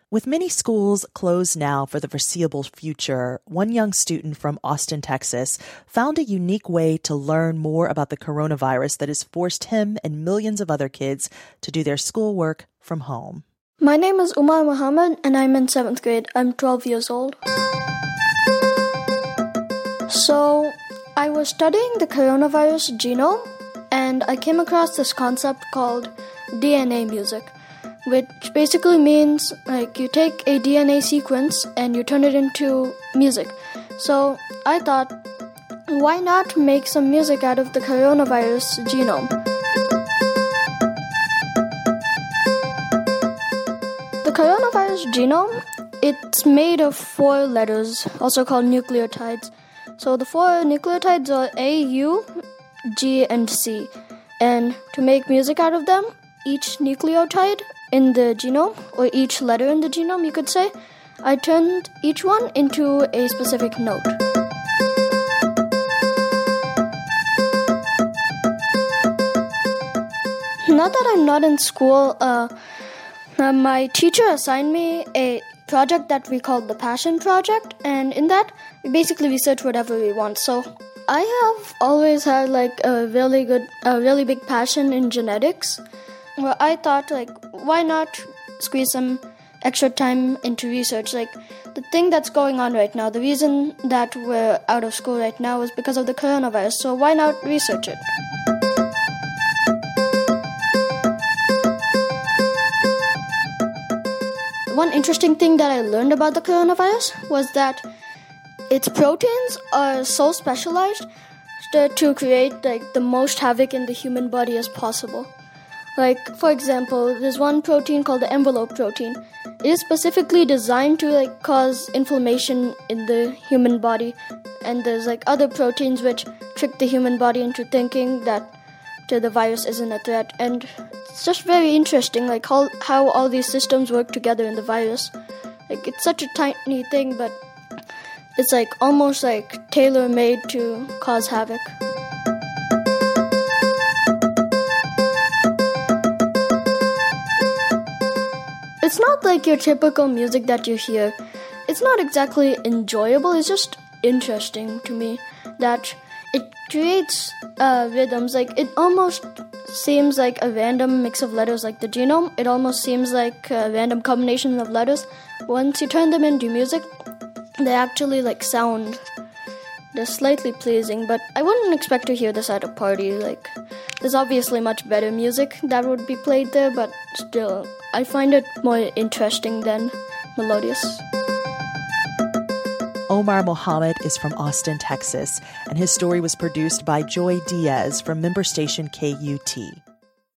With many schools closed now for the foreseeable future, one young student from Austin, Texas, found a unique way to learn more about the coronavirus that has forced him and millions of other kids to do their schoolwork from home. My name is Umar Muhammad, and I'm in 7th grade. I'm 12 years old. So, I was studying the coronavirus genome, and I came across this concept called DNA music, which basically means like you take a DNA sequence and you turn it into music. So I thought, why not make some music out of the coronavirus genome? The coronavirus genome, it's made of 4 letters, also called nucleotides. So the 4 nucleotides are A, U, G, and C. And to make music out of them, each nucleotide in the genome, or each letter in the genome, you could say, I turned each one into a specific note. Now that I'm not in school, my teacher assigned me a project that we called the Passion Project, and in that, we basically research whatever we want. So I have always had like a really big passion in genetics. Well, I thought, like, why not squeeze some extra time into research? Like, the thing that's going on right now, the reason that we're out of school right now is because of the coronavirus, so why not research it? One interesting thing that I learned about the coronavirus was that its proteins are so specialized to create, like, the most havoc in the human body as possible. Like, for example, there's one protein called the envelope protein. It is specifically designed to, like, cause inflammation in the human body. And there's, like, other proteins which trick the human body into thinking that the virus isn't a threat. And it's just very interesting, like, how all these systems work together in the virus. Like, it's such a tiny thing, but it's, like, almost, like, tailor-made to cause havoc. It's not like your typical music that you hear. It's not exactly enjoyable, it's just interesting to me that it creates rhythms. Like, it almost seems like a random mix of letters, like the genome. It almost seems like a random combination of letters. Once you turn them into music, they actually, like, sound, they're slightly pleasing, but I wouldn't expect to hear this at a party. Like, there's obviously much better music that would be played there, but still, I find it more interesting than melodious. Omar Mohammed is from Austin, Texas, and his story was produced by Joy Diaz from member station KUT.